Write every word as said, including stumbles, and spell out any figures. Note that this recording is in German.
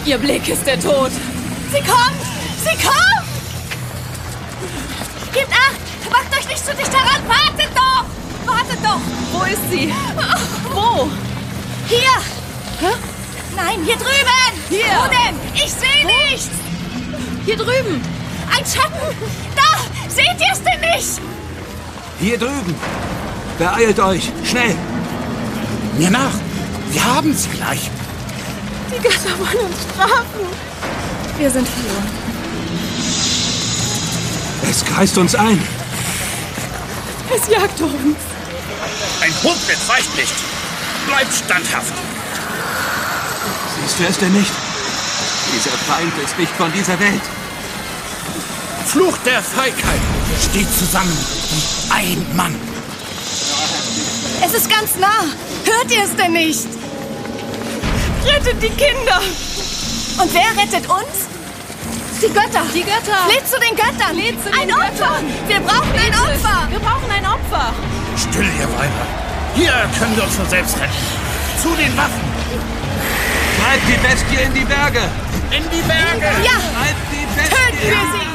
Ihr Blick ist der Tod. Sie kommt! Sie kommt! Gebt acht! Macht euch nicht zu dicht heran! Wartet doch! Wartet doch! Wo ist sie? Wo? Hier! Hä? Nein, hier drüben! Hier! Wo denn? Ich sehe nichts! Hier drüben! Ein Schatten! Da! Seht ihr es denn nicht? Hier drüben! Beeilt euch! Schnell! Mir nach! Wir haben sie gleich! Die Götter wollen uns strafen! Wir sind verloren. Es kreist uns ein! Es jagt uns! Ein Hochblitz weicht nicht! Bleibt standhaft! Siehst du es denn nicht? Dieser Feind ist nicht von dieser Welt! Fluch der Feigheit! Steht zusammen wie ein Mann! Es ist ganz nah! Hört ihr es denn nicht? Rettet die Kinder! Und wer rettet uns? Die Götter! Die Götter! Fleht zu den Göttern! Fleht zu den ein Opfer! Göttern. Wir brauchen ein Betet. Opfer! Wir brauchen ein Opfer! Still, ihr Weiber! Hier können wir uns nur selbst retten! Zu den Waffen! Treibt die Bestie in die Berge! In die Berge! Ja! Treibt die Bestie! Töten wir sie!